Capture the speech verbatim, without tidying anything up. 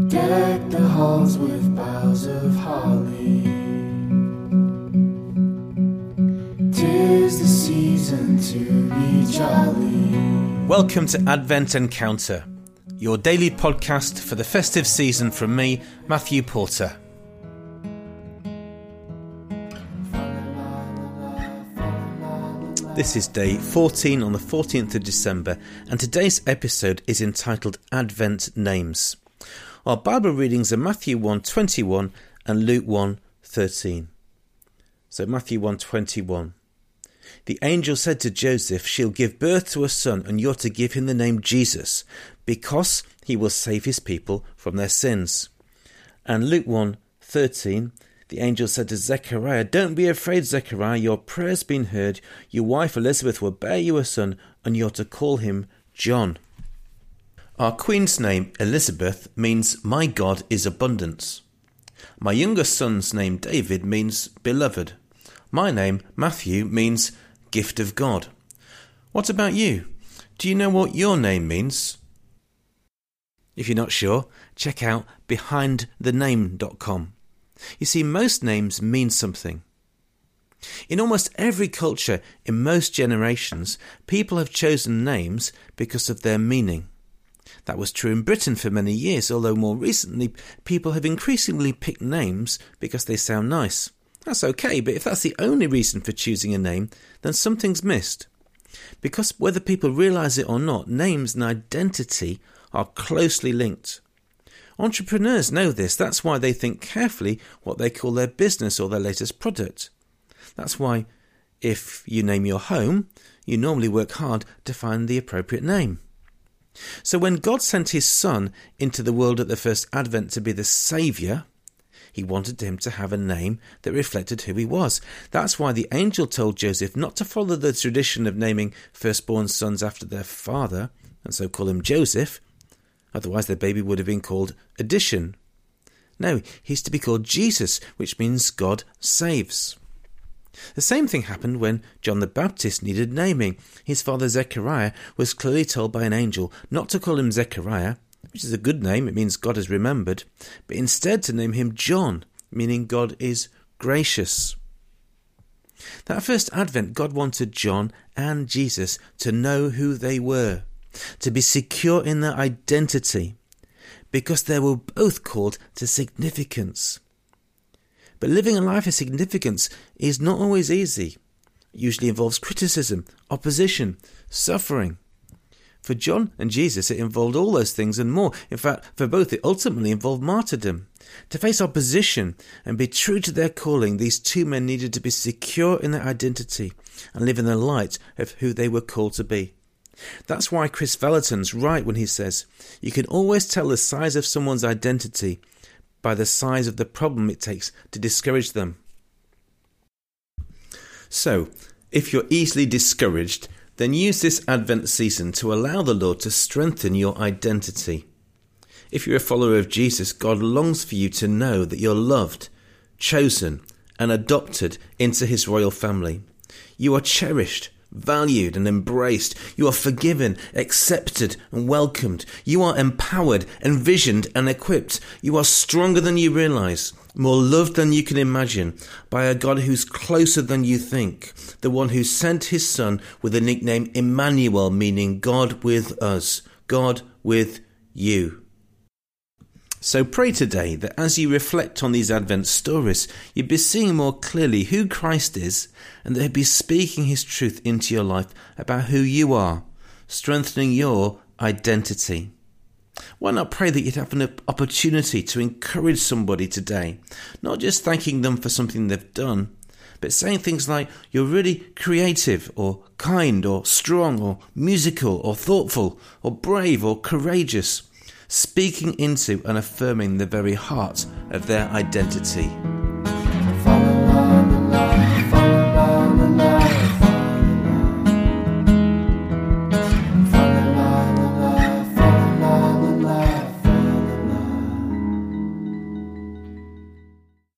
Deck the halls with boughs of holly. 'Tis the season to be jolly. Welcome to Advent Encounter, your daily podcast for the festive season from me, Matthew Porter. This is day fourteen on the fourteenth of December, and today's episode is entitled Advent Names. Our Bible readings are Matthew one twenty-one and Luke one thirteen. So Matthew one twenty-one. The angel said to Joseph, "She'll give birth to a son, and you're to give him the name Jesus, because he will save his people from their sins." And Luke one thirteen. The angel said to Zechariah, "Don't be afraid, Zechariah, your prayer's been heard. Your wife Elizabeth will bear you a son, and you're to call him John." Our Queen's name, Elizabeth, means "My God is abundance." My younger son's name, David, means beloved. My name, Matthew, means gift of God. What about you? Do you know what your name means? If you're not sure, check out behind the name dot com. You see, most names mean something. In almost every culture, in most generations, people have chosen names because of their meaning. That was true in Britain for many years, although more recently, people have increasingly picked names because they sound nice. That's okay, but if that's the only reason for choosing a name, then something's missed. Because whether people realise it or not, names and identity are closely linked. Entrepreneurs know this. That's why they think carefully what they call their business or their latest product. That's why, if you name your home, you normally work hard to find the appropriate name. So when God sent his Son into the world at the first Advent to be the Saviour, he wanted him to have a name that reflected who he was. That's why the angel told Joseph not to follow the tradition of naming firstborn sons after their father, and so call him Joseph. Otherwise the baby would have been called Addition. No, he's to be called Jesus, which means God saves. The same thing happened when John the Baptist needed naming. His father Zechariah was clearly told by an angel not to call him Zechariah, which is a good name, it means God has remembered, but instead to name him John, meaning God is gracious. That first Advent, God wanted John and Jesus to know who they were, to be secure in their identity, because they were both called to significance. But living a life of significance is not always easy. It usually involves criticism, opposition, suffering. For John and Jesus, it involved all those things and more. In fact, for both, it ultimately involved martyrdom. To face opposition and be true to their calling, these two men needed to be secure in their identity and live in the light of who they were called to be. That's why Chris Vallotton's right when he says, "You can always tell the size of someone's identity by the size of the problem it takes to discourage them." So, if you're easily discouraged, then use this Advent season to allow the Lord to strengthen your identity. If you're a follower of Jesus, God longs for you to know that you're loved, chosen, and adopted into his royal family. You are cherished, valued and embraced. You are forgiven, accepted and welcomed. You are empowered, envisioned and equipped. You are stronger than you realise, more loved than you can imagine, by a God who's closer than you think, the one who sent his Son with the nickname Emmanuel, meaning God with us, God with you. So pray today that as you reflect on these Advent stories, you'd be seeing more clearly who Christ is, and that he'd be speaking his truth into your life about who you are, strengthening your identity. Why not pray that you'd have an opportunity to encourage somebody today, not just thanking them for something they've done, but saying things like, "You're really creative," or "kind," or "strong," or "musical," or "thoughtful," or "brave," or "courageous," speaking into and affirming the very heart of their identity.